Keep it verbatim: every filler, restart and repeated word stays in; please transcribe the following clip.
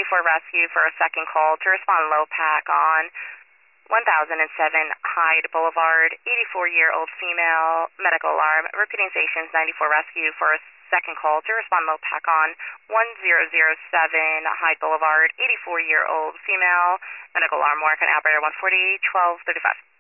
ninety-four rescue for a second call to respond low pack on one thousand seven Hyde Boulevard, eighty-four-year-old female, medical alarm. Repeating stations ninety-four rescue for a second call to respond low pack on one thousand seven Hyde Boulevard, eighty-four-year-old female, medical alarm. Work on operator one forty, twelve thirty-five.